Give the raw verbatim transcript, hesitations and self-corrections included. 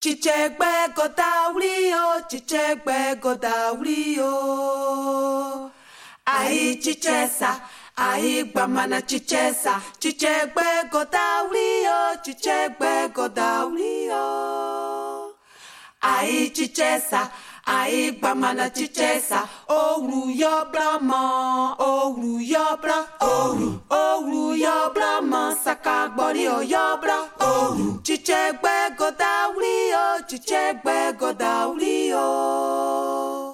chichegbe godawrio, chichegbe godawrio. Ai chichesa, ai gbamana chichesa, chichegbe godawrio, chichegbe godawrio. Ai chichesa, ai gbamana chichesa, oru yo brahma, oru yo bra, oru, oru yo brahma, sakagbori o yo bra, oru, chichegbe godawrio, chichegbe godawrio.